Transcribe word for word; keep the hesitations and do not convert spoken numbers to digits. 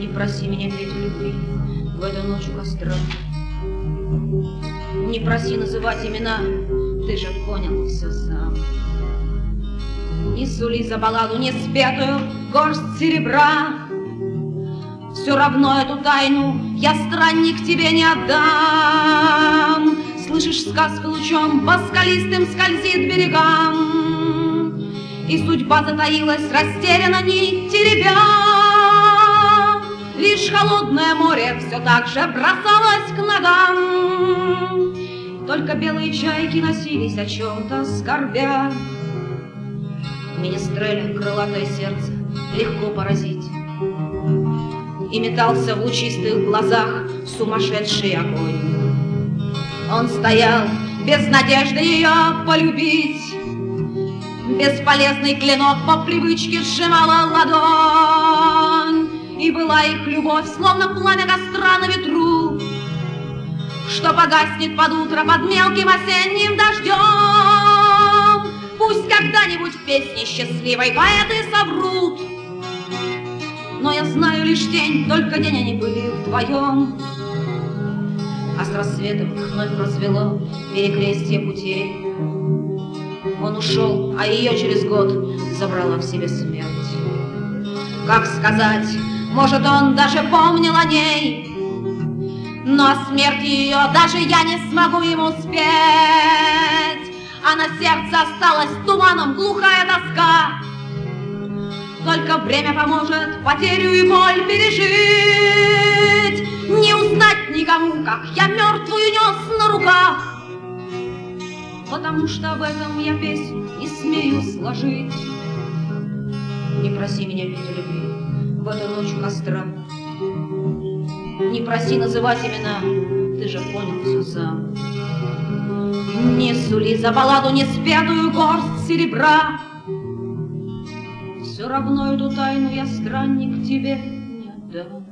Не проси меня петь любви в эту ночь у костра. Не проси называть имена, ты же понял все сам. Не сули за балладу неспетую горсть серебра. Все равно эту тайну я, странник, тебе не отдам. Слышишь, сказка лучом по скалистым скользит берегам, и судьба затаилась, растеряна нить теребя. Лишь холодное море все так же бросалось к ногам, только белые чайки носились о чем-то скорбя. Менестреля крылатое сердце легко поразить, и метался в лучистых глазах сумасшедший огонь. Он стоял без надежды ее полюбить, бесполезный клинок по привычке сжимала ладонь, и была их любовь словно пламя костра на ветру, что погаснет под утро под мелким осенним дождем. Пусть когда-нибудь в песне счастливой поэты соврут, но я знаю лишь день, только день они были вдвоем. А с рассветом их вновь развело перекрестье путей. Он ушел, а ее через год забрала в себе смерть. Как сказать, может, он даже помнил о ней, но о смерти ее даже я не смогу ему спеть. А на сердце осталась туманом глухая тоска. Только время поможет потерю и боль пережить. Не узнать никому, как я мертвую нес на руках, потому что об этом я песню не смею сложить. Не проси меня петь о любви в эту ночь у костра. Не проси называть имена, ты же понял все сам. Не сули за балладу неспетую горсть серебра. Все равно эту тайну я, странник, тебе не отдам.